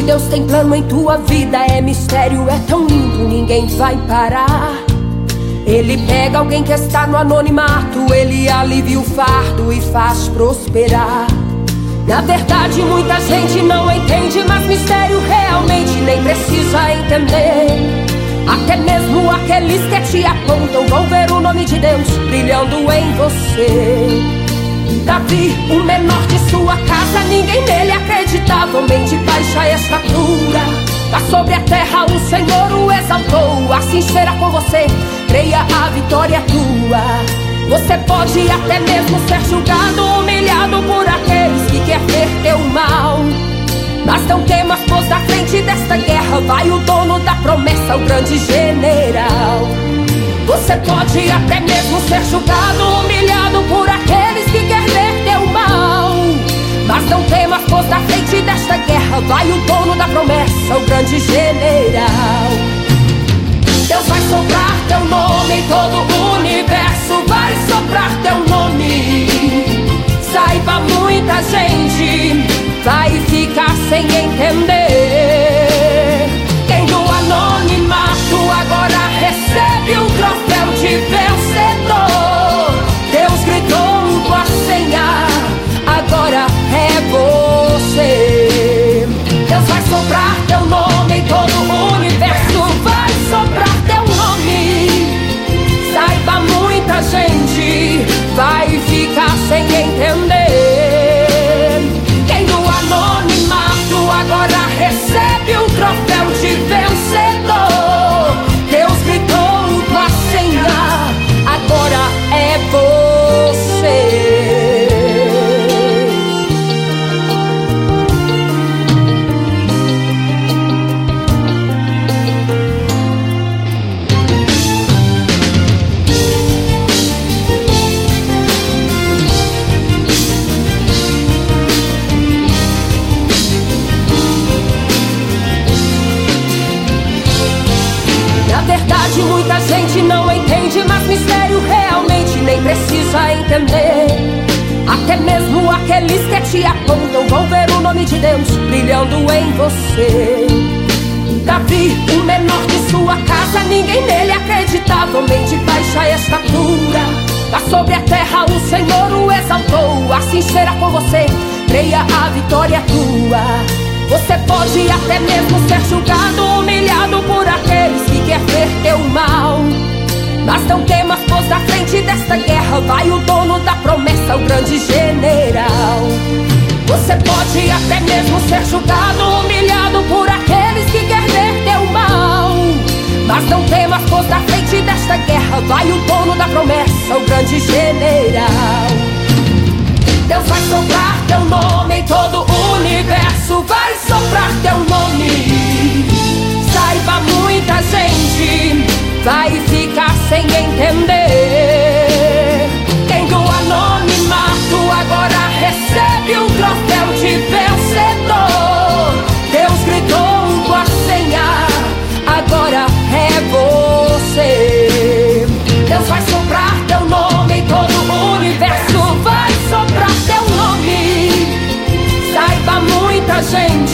Deus tem plano em tua vida, é mistério, é tão lindo, ninguém vai parar. Ele pega alguém que está no anonimato, ele alivia o fardo e faz prosperar. Na verdade muita gente não entende, mas mistério realmente nem precisa entender. Até mesmo aqueles que te apontam vão ver o nome de Deus brilhando em você. Davi, o menor de sua casa, ninguém nele acreditava, homem de baixa estatura. Mas sobre a terra o Senhor o exaltou, assim será com você, creia, a vitória é tua. Você pode até mesmo ser julgado, humilhado por aqueles que quer ver teu mal. Mas não temas, pois na frente desta guerra vai o dono da promessa, o grande general. Você pode até mesmo ser julgado, humilhado por aqueles que quer ver teu mal. Mas não temas, pois na frente desta guerra vai o dono da promessa, o grande general. Deus vai soprar teu nome em todo o universo, vai soprar teu nome. Saiba, muita gente vai ficar sem entender. Quem do anonimato agora recebe o troféu de vencedor. Deus gritou com a senha, agora é você. Deus vai soprar teu nome em todo o universo, vai soprar teu nome. Saiba, muita gente vai ficar sem entender. Quem do anonimato agora recebe o troféu de vencedor. Deus gritou com a senha, agora é você. Muita gente não entende, mas mistério realmente nem precisa entender. Até mesmo aqueles que te apontam vão ver o nome de Deus brilhando em você. Davi, o menor de sua casa, ninguém nele acreditava, homem de baixa estatura. Mas sobre a terra o Senhor o exaltou, assim será com você, creia, a vitória é tua. Você pode até mesmo ser julgado, humilhado por aqueles que quer ver teu mal. Mas não temas, pois na frente desta guerra vai o dono da promessa, o grande general. Você pode até mesmo ser julgado, humilhado por aqueles que quer ver teu mal. Mas não temas, pois na frente desta guerra vai o dono da promessa, o grande general. Deus vai soprar teu nome em todo o universo, vai soprar teu nome. Saiba, muita gente vai ficar sem entender. Quem do anonimato agora recebe o troféu de vencedor. Deus gritou com a senha, agora é você. Deus vai soprar teu nome em todo o universo, vai soprar teu nome. Saiba, muita gente